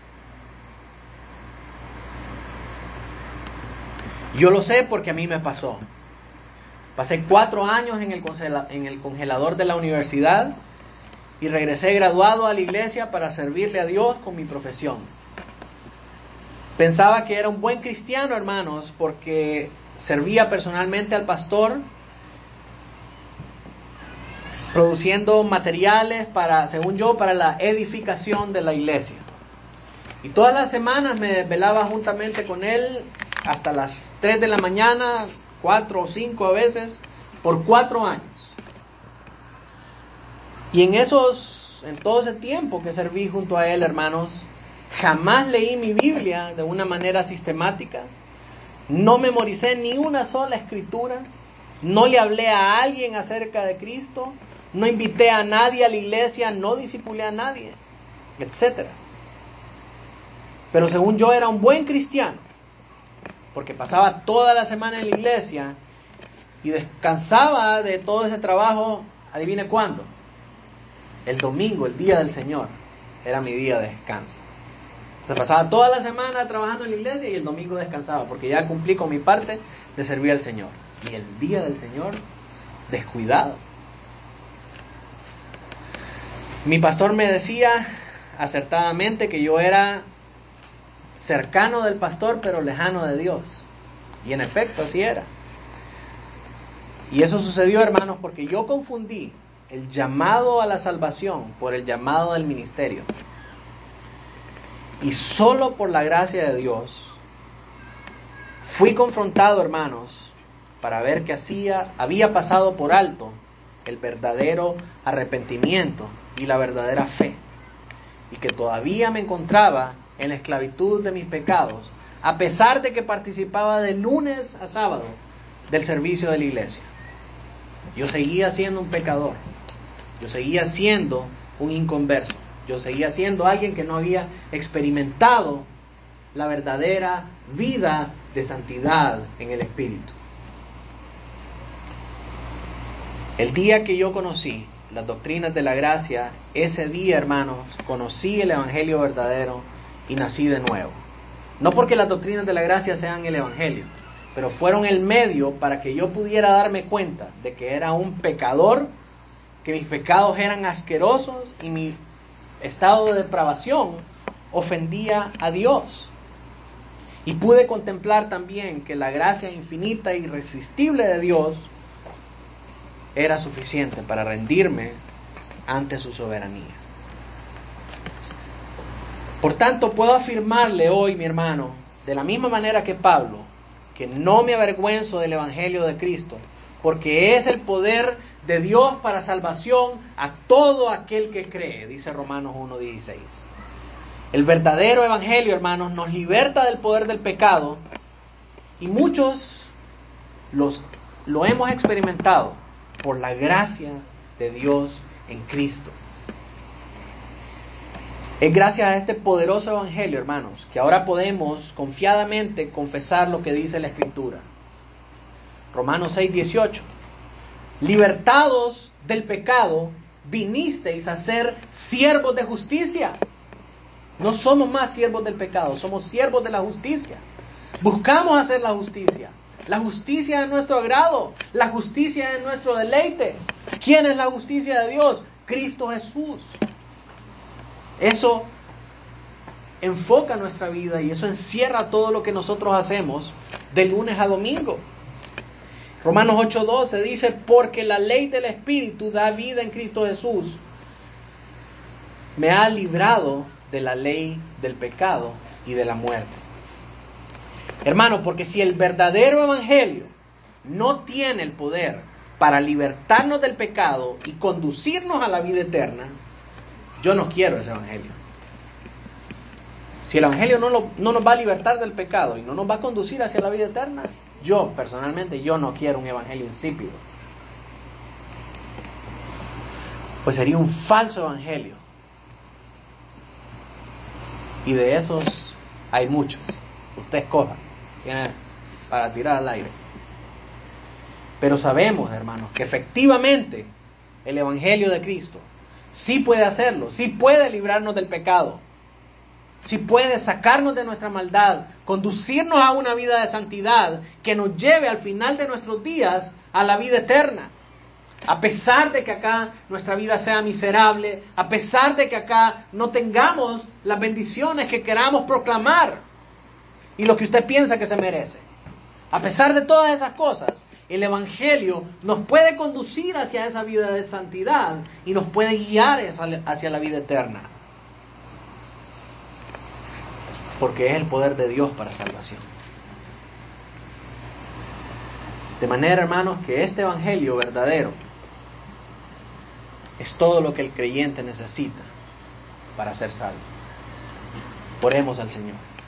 Yo lo sé porque a mí me pasó. Pasé cuatro años en el, congela- en el congelador de la universidad y regresé graduado a la iglesia para servirle a Dios con mi profesión. Pensaba que era un buen cristiano, hermanos, porque servía personalmente al pastor, produciendo materiales para, según yo, para la edificación de la iglesia. Y todas las semanas me desvelaba juntamente con él hasta las tres de la mañana, cuatro o cinco a veces, por cuatro años. Y en esos, en todo ese tiempo que serví junto a él, hermanos, jamás leí mi Biblia de una manera sistemática, no memoricé ni una sola escritura, no le hablé a alguien acerca de Cristo, no invité a nadie a la iglesia, no discipulé a nadie, etcétera. Pero según yo era un buen cristiano, porque pasaba toda la semana en la iglesia y descansaba de todo ese trabajo, adivine cuándo, el domingo, el día del Señor, era mi día de descanso. Se pasaba toda la semana trabajando en la iglesia y el domingo descansaba, porque ya cumplí con mi parte de servir al Señor. Y el día del Señor, descuidado. Mi pastor me decía acertadamente que yo era cercano del pastor, pero lejano de Dios. Y en efecto, así era. Y eso sucedió, hermanos, porque yo confundí el llamado a la salvación por el llamado del ministerio. Y solo por la gracia de Dios fui confrontado, hermanos, para ver que hacía, había pasado por alto el verdadero arrepentimiento y la verdadera fe, y que todavía me encontraba en la esclavitud de mis pecados, a pesar de que participaba de lunes a sábado del servicio de la iglesia. Yo seguía siendo un pecador, yo seguía siendo un inconverso, yo seguía siendo alguien que no había experimentado la verdadera vida de santidad en el Espíritu. El día que yo conocí las doctrinas de la gracia, ese día, hermanos, conocí el Evangelio verdadero y nací de nuevo. No porque las doctrinas de la gracia sean el Evangelio, pero fueron el medio para que yo pudiera darme cuenta de que era un pecador, que mis pecados eran asquerosos y mi estado de depravación ofendía a Dios. Y pude contemplar también que la gracia infinita e irresistible de Dios era suficiente para rendirme ante su soberanía. Por tanto, puedo afirmarle hoy, mi hermano, de la misma manera que Pablo, que no me avergüenzo del Evangelio de Cristo, porque es el poder de Dios para salvación a todo aquel que cree, dice Romanos uno dieciséis. El verdadero Evangelio, hermanos, nos liberta del poder del pecado, y muchos los, lo hemos experimentado por la gracia de Dios en Cristo. Es gracias a este poderoso Evangelio, hermanos, que ahora podemos confiadamente confesar lo que dice la Escritura. Romanos seis dieciocho. Libertados del pecado, vinisteis a ser siervos de justicia. No somos más siervos del pecado, somos siervos de la justicia. Buscamos hacer la justicia. La justicia es nuestro agrado, la justicia es nuestro deleite. ¿Quién es la justicia de Dios? Cristo Jesús. Eso enfoca nuestra vida y eso encierra todo lo que nosotros hacemos de lunes a domingo. Romanos ocho doce dice, porque la ley del Espíritu da vida en Cristo Jesús, me ha librado de la ley del pecado y de la muerte. Hermano, porque si el verdadero Evangelio no tiene el poder para libertarnos del pecado y conducirnos a la vida eterna, yo no quiero ese Evangelio. Si el Evangelio no, lo, no nos va a libertar del pecado y no nos va a conducir hacia la vida eterna, yo personalmente yo no quiero un Evangelio insípido. Pues sería un falso Evangelio. Y de esos hay muchos. Usted escoja para tirar al aire. Pero sabemos, hermanos, que efectivamente el Evangelio de Cristo sí puede hacerlo, sí puede librarnos del pecado, sí puede sacarnos de nuestra maldad, conducirnos a una vida de santidad que nos lleve al final de nuestros días a la vida eterna. A pesar de que acá nuestra vida sea miserable, a pesar de que acá no tengamos las bendiciones que queramos proclamar y lo que usted piensa que se merece. A pesar de todas esas cosas, el Evangelio nos puede conducir hacia esa vida de santidad y nos puede guiar hacia la vida eterna. Porque es el poder de Dios para salvación. De manera, hermanos, que este Evangelio verdadero es todo lo que el creyente necesita para ser salvo. Oremos al Señor.